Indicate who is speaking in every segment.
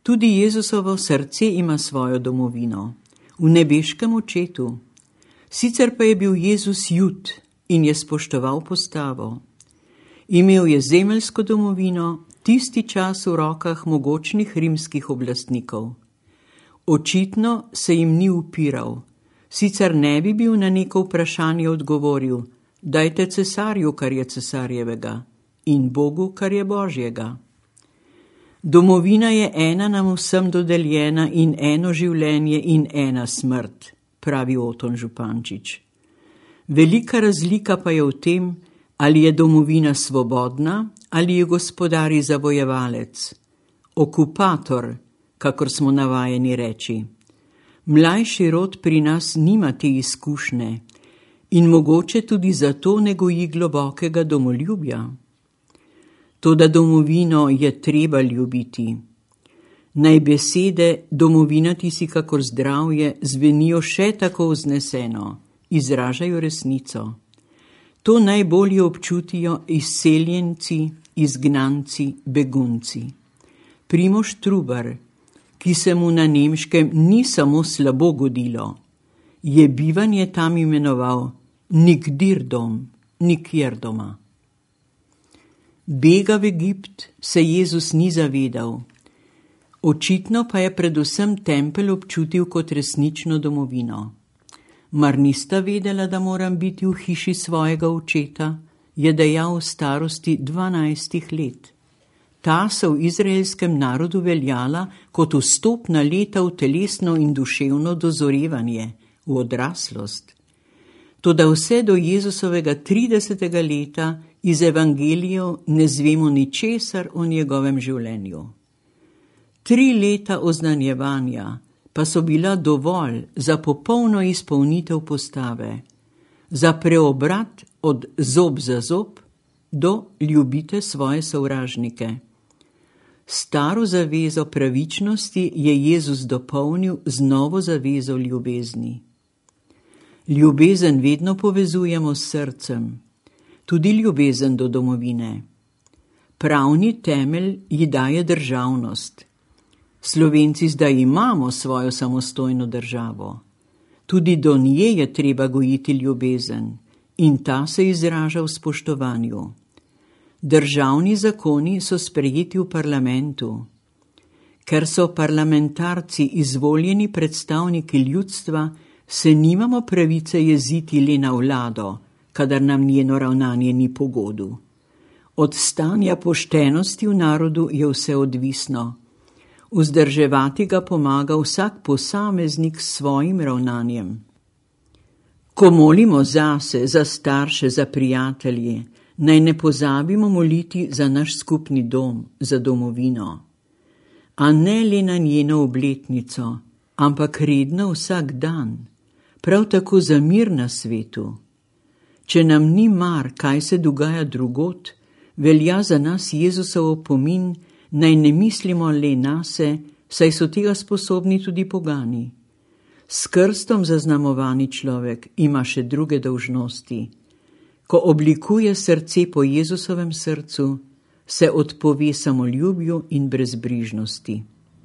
Speaker 1: Tudi Jezusovo srce ima svojo domovino, v nebeškem očetu. Sicer pa je bil Jezus Jud in je spoštoval postavo. Imel je zemeljsko domovino, tisti čas v rokah mogočnih rimskih oblastnikov. Očitno se jim ni upiral, sicer ne bi bil na neko vprašanje odgovoril: dajte cesarju, kar je cesarjevega, in Bogu, kar je Božjega. Domovina je ena nam vsem dodeljena in eno življenje in ena smrt, pravi Oton Župančič. Velika razlika pa je v tem, ali je domovina svobodna ali je gospodari zavojevalec, okupator, kakor smo navajeni reči. Mlajši rod pri nas nima te izkušnje in mogoče tudi zato ne goji globokega domoljubja. Toda domovino je treba ljubiti. Naj besede domovina ti si kakor zdravje zvenijo še tako vzneseno, izražajo resnico. To najbolje občutijo izseljenci, izgnanci, begunci. Primož Trubar, ki se mu na nemškem ni samo slabo godilo, je bivanje tam imenoval nikdir dom, nikjer doma. Bega v Egipt se Jezus ni zavedal. Očitno pa je predvsem tempelj občutil kot resnično domovino. Mar nista vedela, da moram biti v hiši svojega očeta, je dejal v starosti 12 let. Ta so v izraelskem narodu veljala kot vstopna leta v telesno in duševno dozorevanje, v odraslost. Toda vse do Jezusovega 30. leta iz evangelijev ne zvemo ničesar o njegovem življenju. 3 leta oznanjevanja pa so bila dovolj za popolno izpolnitev postave, za preobrat od zob za zob do ljubite svoje sovražnike. Staro zavezo pravičnosti je Jezus dopolnil z novo zavezo ljubezni. Ljubezen vedno povezujemo s srcem, tudi ljubezen do domovine. Pravni temelj ji daje državnost. Slovenci zdaj imamo svojo samostojno državo. Tudi do nje je treba gojiti ljubezen in ta se izraža v spoštovanju. Državni zakoni so sprejeti v parlamentu. Ker so parlamentarci izvoljeni predstavniki ljudstva, se nimamo pravice jeziti le na vlado, kadar nam njeno ravnanje ni po godu. Od stanja poštenosti v narodu je vse odvisno. Vzdrževati ga pomaga vsak posameznik s svojim ravnanjem. Ko molimo zase, za starše, za prijatelje, naj ne pozabimo moliti za naš skupni dom, za domovino. A ne le na njeno obletnico, ampak redno vsak dan, prav tako za mir na svetu. Če nam ni mar, kaj se dogaja drugod, velja za nas Jezusov opomin, naj ne mislimo le nase, saj so tega sposobni tudi pogani. S krstom zaznamovani človek ima še druge dolžnosti. Ko oblikuje srce po Jezusovem srcu, se odpove samoljubju in brezbrižnosti.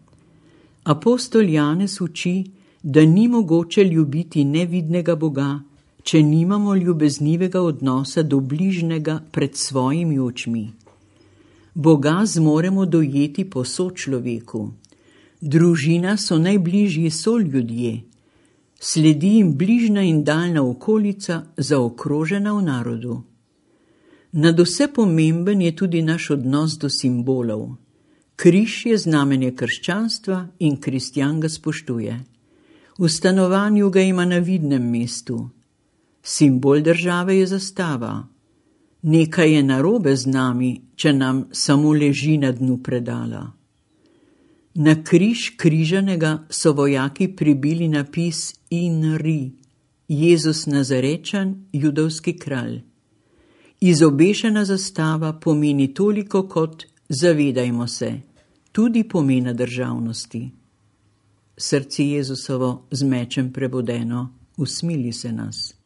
Speaker 1: Apostol Janez uči, da ni mogoče ljubiti nevidnega Boga, če nimamo ljubeznivega odnosa do bližnjega pred svojimi očmi. Boga zmoremo dojeti po sočloveku. Družina so najbližji soljudje. Sledi jim bližnja in daljna okolica, zaokrožena v narodu. Nadvse pomemben je tudi naš odnos do simbolov. Križ je znamenje krščanstva in kristjan ga spoštuje. V stanovanju ga ima na vidnem mestu. Simbol države je zastava. Nekaj je narobe z nami, če nam samo leži na dnu predala. Na križ križanega so vojaki pribili napis INRI, Jezus Nazarečan, judovski kralj. Izobešena zastava pomeni toliko kot zavedajmo se, tudi pomena državnosti. Srce Jezusovo z mečem prebodeno, usmili se nas.